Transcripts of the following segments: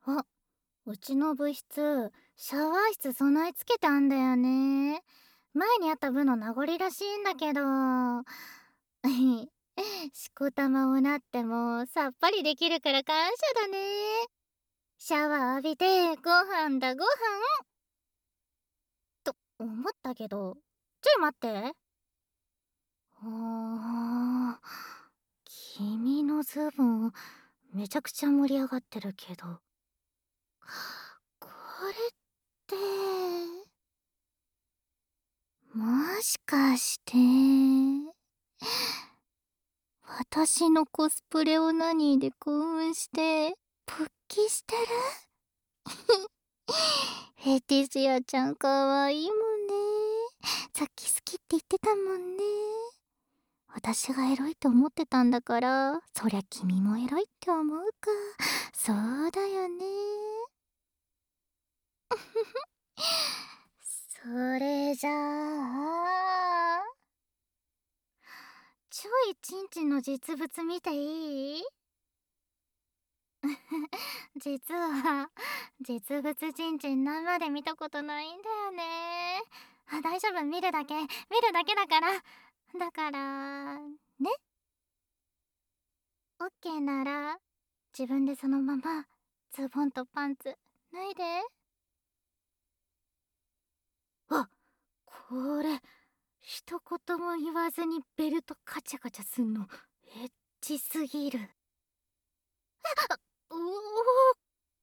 あ、うちの部室、シャワー室備え付けてあんだよね。前にあった部の名残らしいんだけど。しこたまをなってもさっぱりできるから感謝だね。シャワー浴びてご飯だご飯と思ったけど、ちょい待って。あー、君のズボンめちゃくちゃ盛り上がってるけど、これってもしかして私のコスプレオナニーで興奮して勃起してる？フェティシアちゃんかわいいもんね。さっき好きって言ってたもんね。私がエロいと思ってたんだから、そりゃ君もエロいって思うか。そうだよね。それじゃあ、ちょいちんちんの実物見ていい？実は、実物ちんちん生で見たことないんだよね。あ、大丈夫、見るだけ、見るだけだから。だから、ね、オッケーなら、自分でそのまま、ズボンとパンツ、脱いで。あ、これ、一言も言わずにベルトカチャカチャすんの、エッチすぎる。うおー、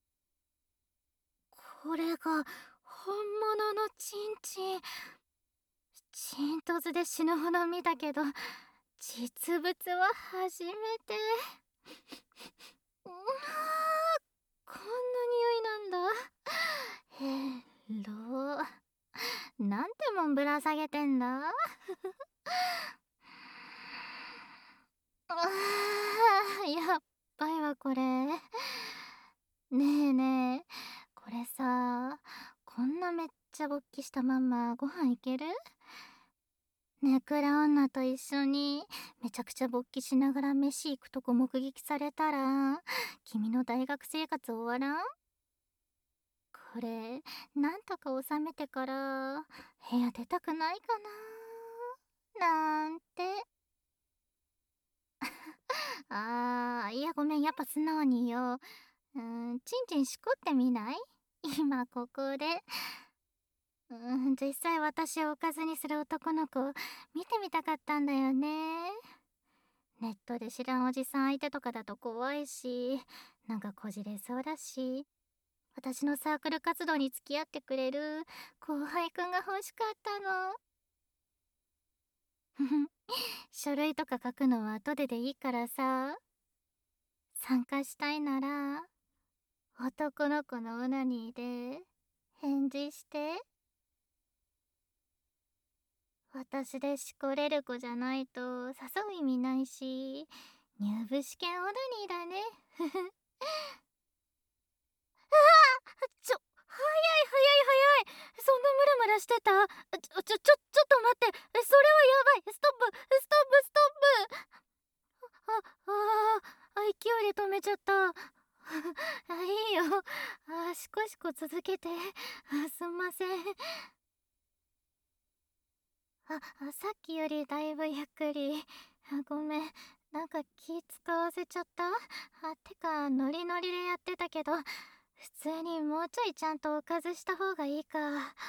これが、本物のチンチン。チントズで死ぬほど見たけど、実物は初めて。うわー、こんな匂いなんだ。へろ。なんてもんぶら下げてんだ。あー、やっばいわこれ。ねえねえ、これさ、こんなめっちゃ勃起したまんまご飯いける？ネクラ女と一緒にめちゃくちゃ勃起しながら飯行くとこ目撃されたら、君の大学生活終わらん？これ、なんとか収めてから部屋出たくないかななんて。いやごめん、やっぱ素直に言おう。ちんちんしこってみない？今ここで。実際私をおかずにする男の子見てみたかったんだよね。ネットで知らんおじさん相手とかだと怖いし、なんかこじれそうだし、私のサークル活動に付き合ってくれる後輩くんが欲しかったの。ふふ、書類とか書くのは後でいいからさ、参加したいなら、男の子のオナニーで返事して。私でしこれる子じゃないと誘う意味ないし、入部試験オナニーだね。ふふ。早い早い早い。そんなムラムラしてた？ちょっと待って。それはやばい。ストップ、ストップ、ストップ。勢いで止めちゃった。いいよ。シコシコ続けて。すんません。さっきよりだいぶゆっくり。ごめん。なんか気使わせちゃった？てか、ノリノリでやってたけど、普通にもうちょいちゃんとおかずした方がいいか。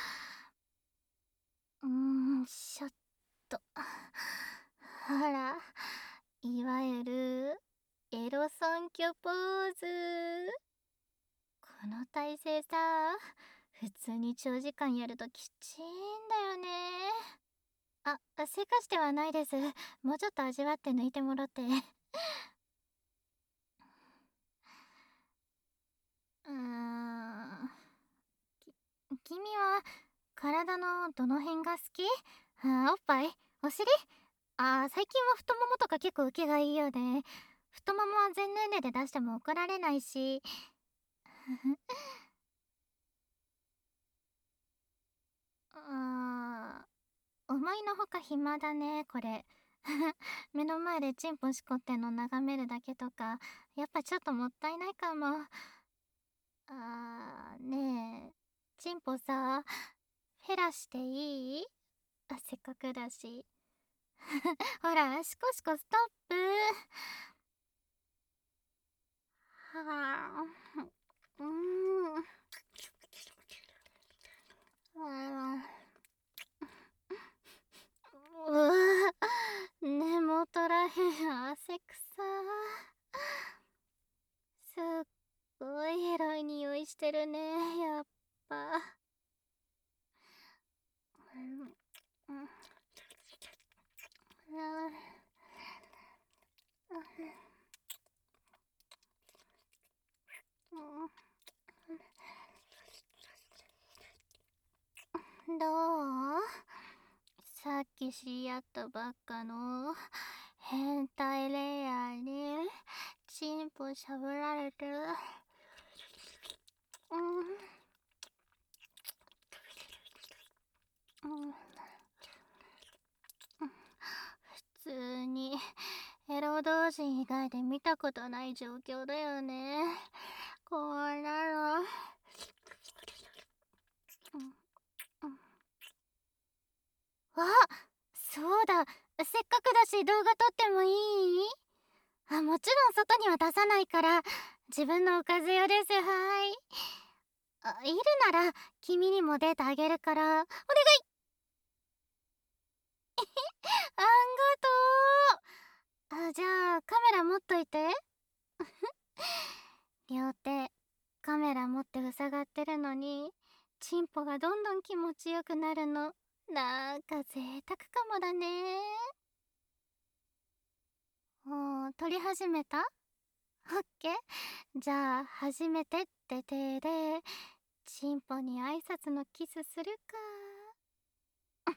ちょっと。ほら、いわゆる、エロ尊虚ポーズ。この体勢さ、普通に長時間やるときちいんだよね。せかしてはないです。もうちょっと味わって抜いてもらって。うーん。君は体のどの辺が好き？おっぱい？お尻？最近は太ももとか結構受けがいいようで、太ももは全年齢で出しても怒られないし。あ思いのほか暇だね、これ。目の前でチンポしこってんの眺めるだけとか、やっぱちょっともったいないかも。 チンポさ、フェラしていい？せっかくだし。ほら、シコシコストップ。はあ、うーん。うわ、根元らへん汗くさ。すっごいエロい匂いしてるね、やっぱ。うんうんどう？さっき知り合ったばっかの変態レイヤーにチンポしゃぶられてる。普通にエロ同士以外で見たことない状況だよね、こんなの。あ、そうだ、せっかくだし動画撮ってもいい？もちろん外には出さないから自分のおかず用です。はい。いるなら君にもデータあげるからお願い。あんがとう。じゃあカメラ持っといて。両手カメラ持って塞がってるのにチンポがどんどん気持ちよくなるの、なんか贅沢かもだね。もう撮り始めた？オッケー。じゃあ初めてって手でチンポに挨拶のキスするか。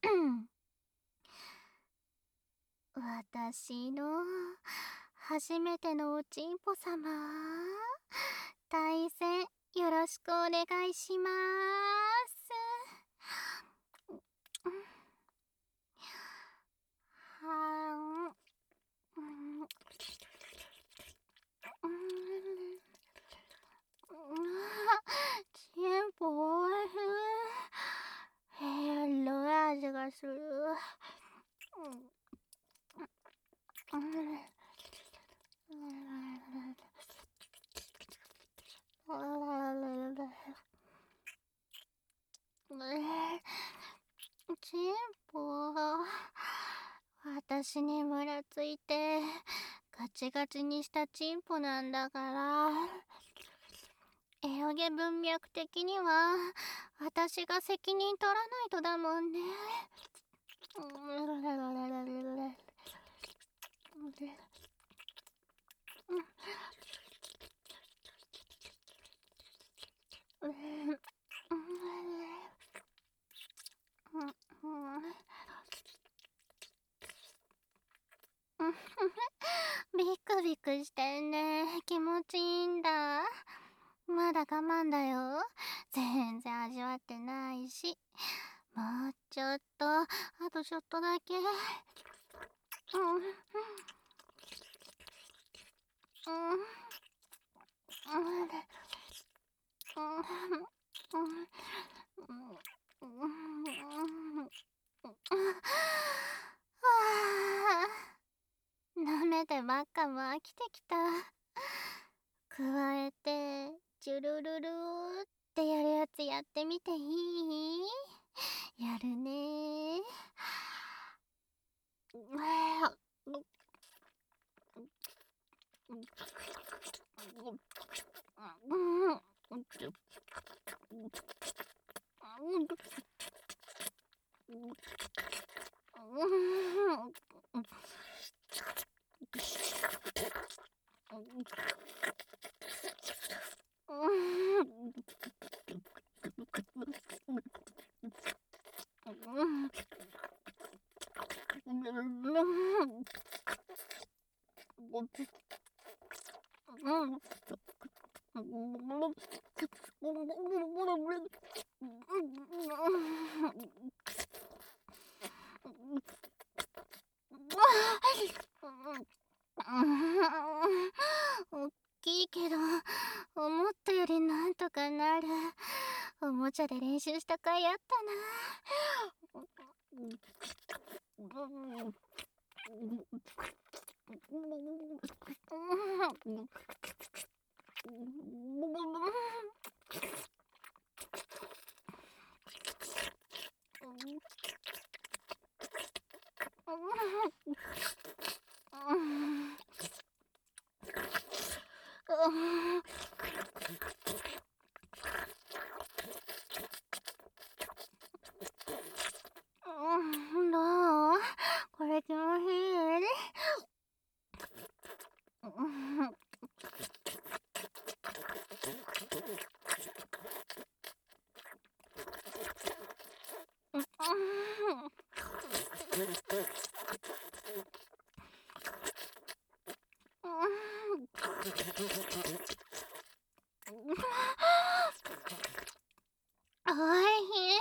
私の初めてのおちんぽ様、対戦よろしくお願いします。はん、チンポおいしい。エロい味がする。チンポ、私にムラついてガチガチにしたチンポなんだから、エロゲ文脈的には私が責任取らないとだもんね。ビクビクしてんね。気持ちいいんだ。まだ我慢だよ。全然味わってないし。もうちょっと、あとちょっとだけ。舐めてばっかも飽きてきた。加えてジュルルルーってやるやつやってみていい？やるね。おっきいけど思ったよりなんとかなる。おももちゃで練習した甲斐あったな。どう？これ気持ちいい？おいしい。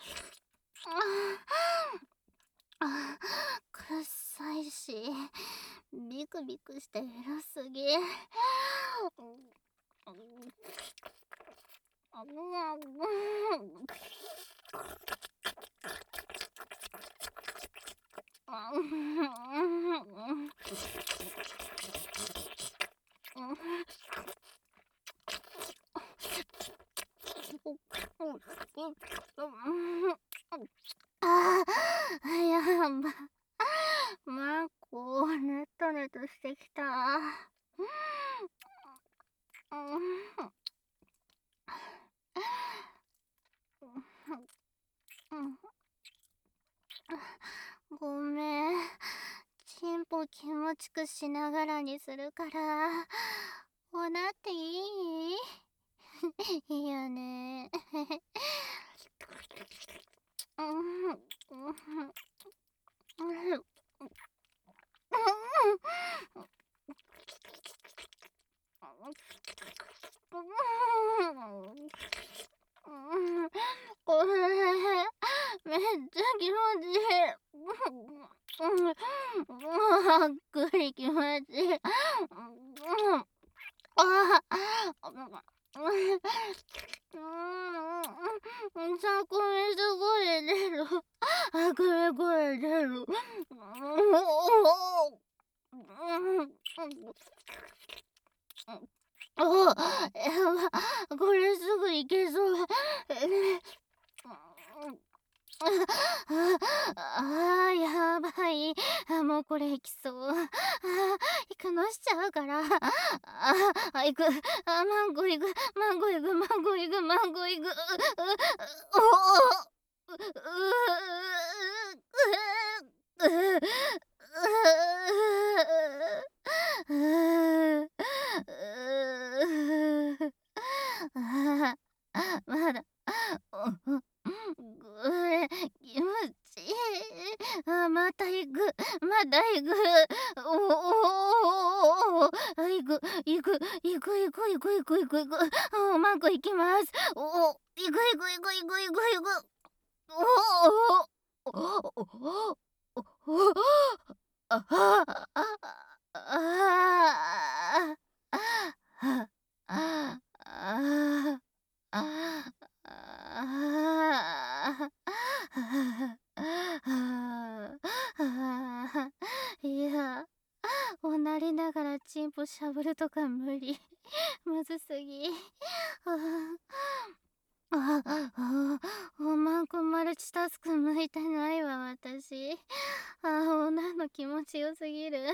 臭いし、ビクビクしてエロすぎ。ああ、やば。マコ、ネトネトしてきた。ごめん。チンポ気持ちくしながらにするから、おなっていい？いいよね。これ、めっちゃ気持ちいい。はっくり気持ちいい。あさ、これすごい出る。あ、これ出る。お、やば、これすぐいけそう。やばい。もうこれいきそう。いくのしちゃうから。いく。マンゴーいく。マンゴーいく。マンゴーいく。マンゴーいく。まだ。気持ちいい。また行く。また行く。行く。行く。行く。行く。行く。行く。行く。行く。マンコ行きます。行く。行く。行く。行く。行く。行く。あああああああいや、おなりながらチンポしゃぶるとか無理。むずすぎ。マンコマルチタスク向いてないわ、私。女の気持ちよすぎる。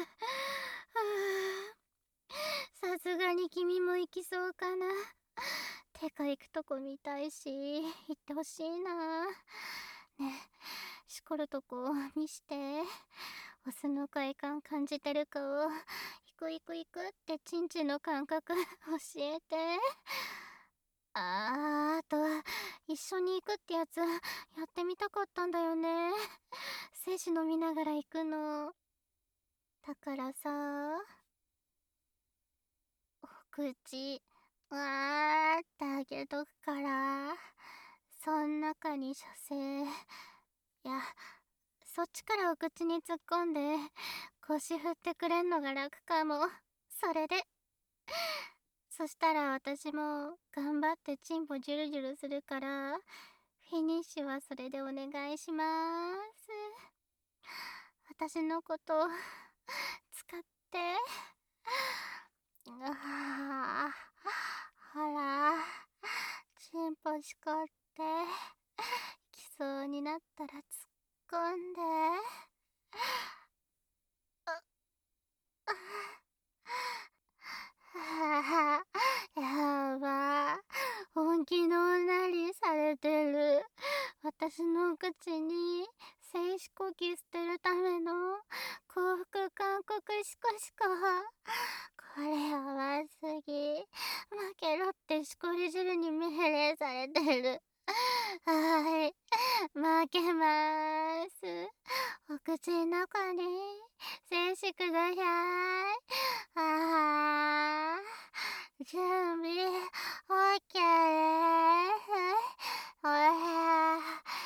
さすがに君も行きそうかな。てか行くとこ見たいし、行ってほしいな。ね、しこるとこ見して。オスの快感感じてるかを、行く行く行くってチンチンの感覚教えて。あと、一緒に行くってやつ、やってみたかったんだよね。精子飲みながら行くの。だからさ、お口、ってあげとくから、そん中に射精。いや、そっちからお口に突っ込んで、腰振ってくれんのが楽かも。それで、 そしたら私も頑張ってチンポジュルジュルするから、フィニッシュはそれでお願いしまーす。私のこと使って。あほら、チンポしこってきそうになったら突っ込んで。やば、本気のおなりされてる。私の口に静止呼吸捨てるための幸福韓国シコシコ。これやばすぎ。負けろってしこり汁に命令されてる。はい、負けまーす。お口の中に静止ください。準備 OK です。おへ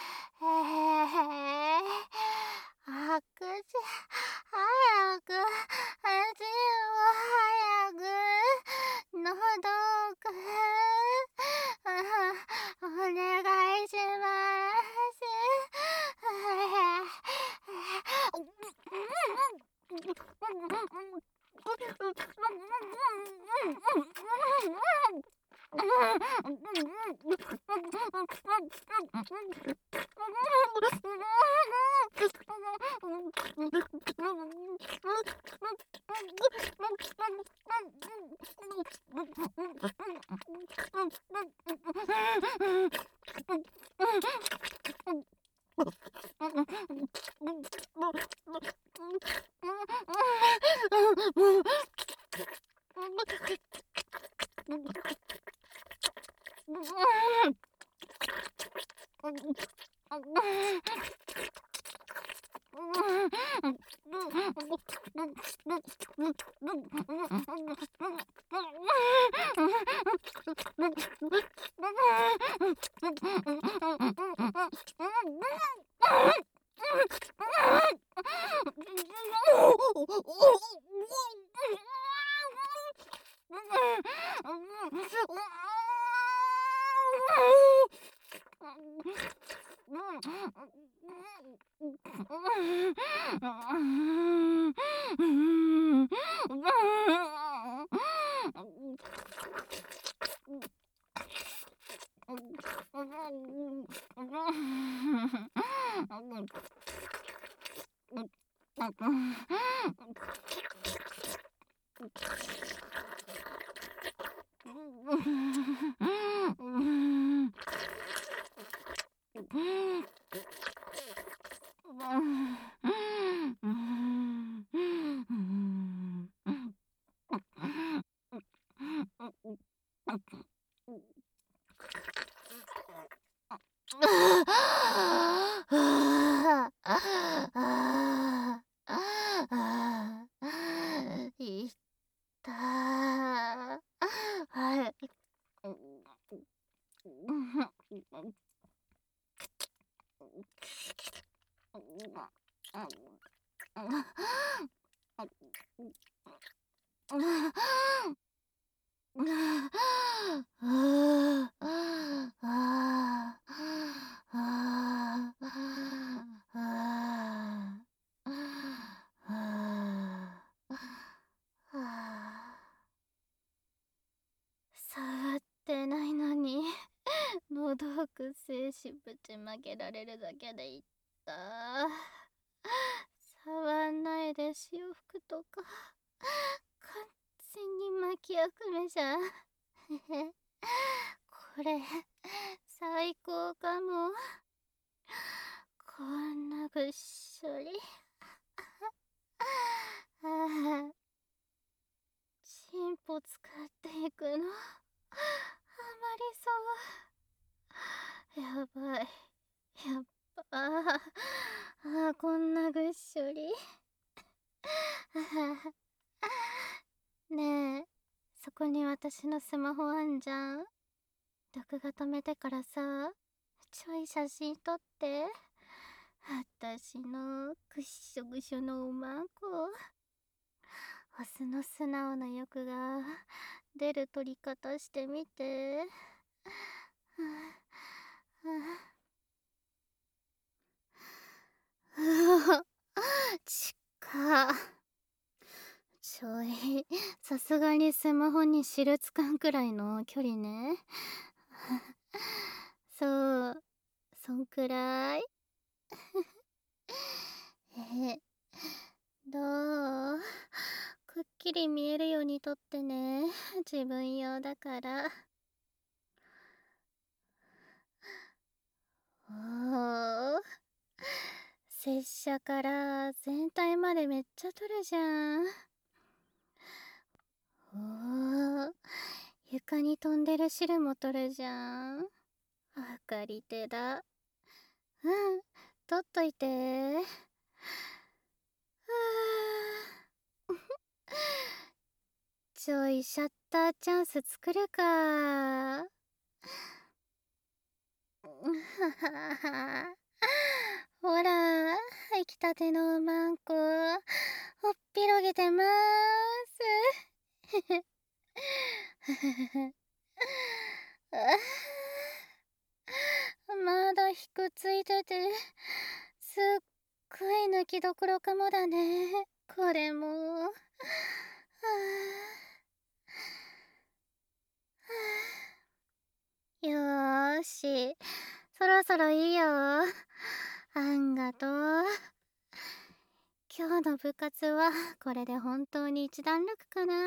口早く、味を早く、喉くお願いします。いったー。はい。触ってないのに喉く精子ぶちまけられるだけでいった。触んないで潮吹くとか完全に巻き悪夢じゃん。これ最高かも。こんなぐっしょり。チンポ使っていくのハマりそう。やばい、やっぱこんなぐっしょり。ねえ、そこに私のスマホあんじゃん。録画止めてからさ、ちょい写真撮って。私のぐっしょぐしょのおまんこ。オスの素直な欲が出る取り方してみて。うわ、ちか。さすがにスマホに印つかんくらいの距離ね。そう、そんくらい。え、どう？くっきり見えるように撮ってね。自分用だから。おー、拙者から全体までめっちゃ撮るじゃん。おー、床に飛んでる汁も撮るじゃん。わかり手だ。うん、撮っといて。はあ。ちょいシャッターチャンス作るか。ほら、出来たてのマンコ、ほっぴろげてまーす。まだひくついてて、すっごい抜きどころかもだね。これも。はあ、よーし、そろそろいいよ。あんがとう。今日の部活はこれで本当に一段落かな。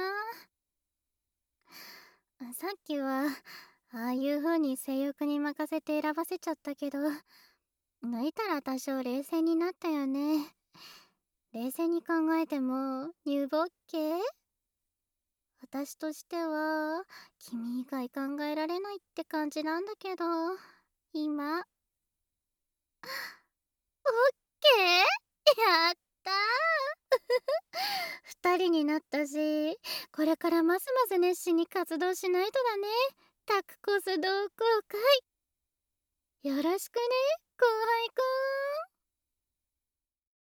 さっきはああいう風に性欲に任せて選ばせちゃったけど、抜いたら多少冷静になったよね。冷静に考えても入部 OK？ 私としては君以外考えられないって感じなんだけど、今。オッケー、やったー。二人になったし、これからますます熱心に活動しないとだね。タクコス同好会よろしくね、後輩くん。